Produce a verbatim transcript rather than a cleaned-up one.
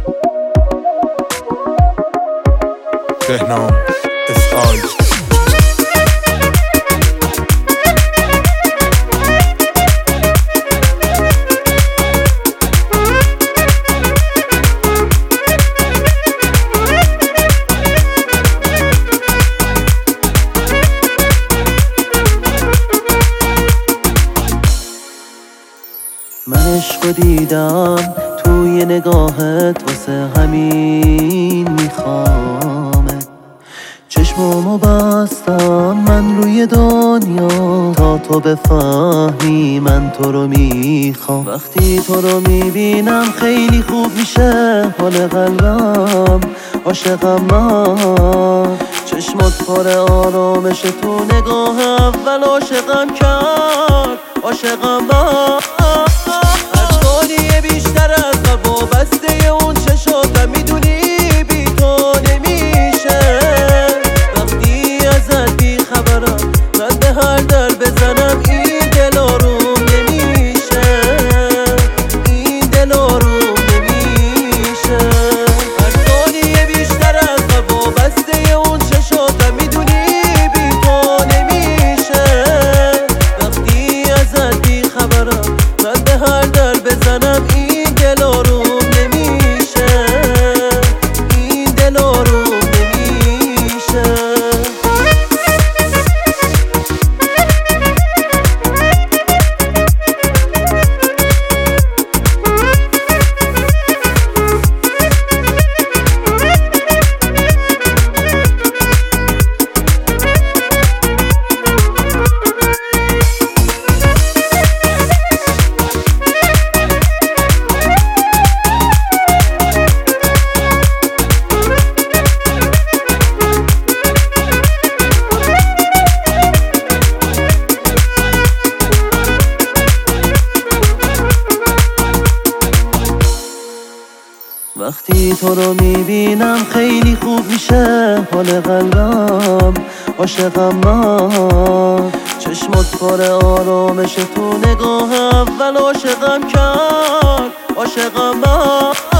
بهنام اسعای. من عشقو دیدم توی نگاهت، واسه همین میخوامه. چشمامو بستم من روی دنیا تا تو بفهمی من تو رو میخوام. وقتی تو رو میبینم خیلی خوب میشه حال قلبم، عاشقم من. چشمات پر آرامش، تو نگاه اول عاشقم کرد، عاشقم من. بیشتر از قلب و بسته اون چشاتم، میدونی بی تو نمیشه. وقتی ازت بی خبرم من به هر در بزنم، این دل آروم نمیشه، این دل آروم نمیشه. هر ثانیه بیشتر از قلب و بسته اون چشاتم، میدونی بی تو نمیشه. وقتی ازت بی خبرم من به هر در بزنم، این دل آروم نمیشه، این دل آروم نمیشه. وقتی تو رو میبینم خیلی خوب میشه حال قلبم، عاشقم من. چشمات پر آرامش، تو نگاه اول عاشقم کرد، عاشقم من.